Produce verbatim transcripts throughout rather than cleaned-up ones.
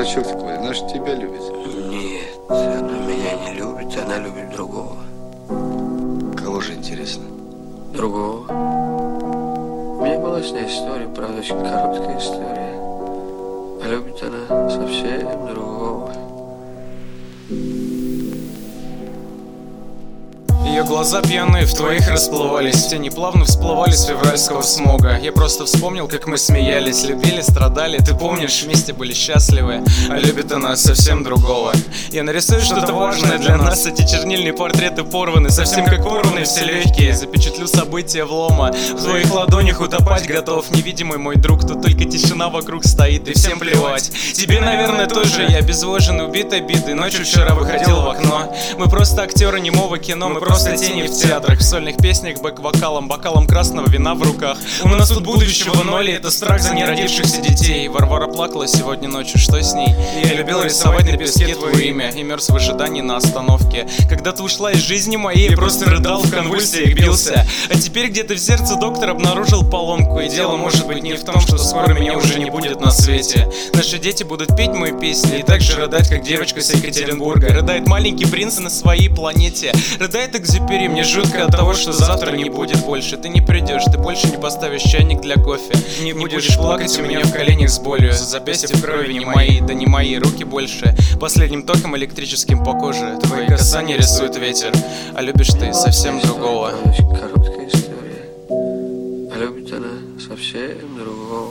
дурачок такой, она же тебя любит. Нет, она меня не любит, она любит другого. Кого же, интересно? Другого. У меня была с ней история, правда, очень короткая история. А любит она совсем другого. Ее глаза пьяные в твоих расплывались, тени плавно всплывали с февральского смога. Я просто вспомнил, как мы смеялись, любили, страдали. Ты помнишь, вместе были счастливы. А любит она совсем другого. Я нарисую что-то важное для нас. Эти чернильные портреты порваны, совсем как порваны все легкие. Запечатлю события влома, в твоих ладонях утопать готов. Невидимый мой друг, тут только тишина вокруг стоит, и всем плевать. Тебе, наверное, тоже. Я обезвожен, убит обидой. Ночью вчера выходил в окно. Мы просто актеры немого кино, мы просто тени в театрах, в сольных песнях, бэк-вокалом, бокалом красного вина в руках. У нас тут будущего ноль, и это страх за неродившихся детей. Варвара плакала сегодня ночью, что с ней? Я любил рисовать на песке твое имя и мерз в ожидании на остановке. Когда ты ушла из жизни моей, я просто рыдал в конвульсиях, бился. А теперь где-то в сердце доктор обнаружил поломку. И дело может быть не в том, что скоро меня уже не будет на свете. Наши дети будут петь мои песни и так же рыдать, как девочка с Екатеринбурга. Рыдает маленький принц на своей планете. Рыдает Экзюпери, мне жутко от того, что завтра не будет больше. Ты не придешь, ты больше не поставишь чайник для кофе. Не будешь плакать у меня в коленях с болью. Запястья в крови не мои, да не мои руки больше. Последним током электрическим по коже твои касания рисует ветер. А любишь ты совсем другого. Очень короткая история. А любит она совсем другого.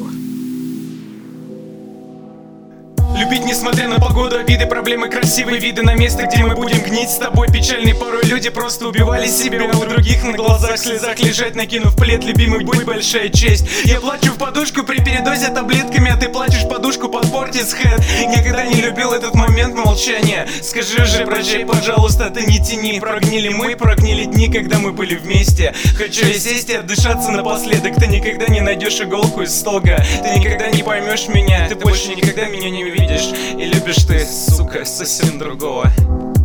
Любить, несмотря на погоду, обиды, проблемы, красивые виды на место, где мы будем гнить с тобой. Печальные порой люди просто убивали себя. У других на глазах в слезах лежать, накинув плед. Любимый, будь большая честь. Я плачу в подушку при передозе таблетками, а ты плачешь подушку под портисхэт. Никогда не любил этот момент молчания. Скажи же, прощай, пожалуйста, ты не тяни. Прогнили мы, прогнили дни, когда мы были вместе. Хочу я сесть и отдышаться напоследок. Ты никогда не найдешь иголку из стога. Ты никогда не поймешь меня. Ты больше никогда меня не увидишь. И любишь ты, сука, совсем другого.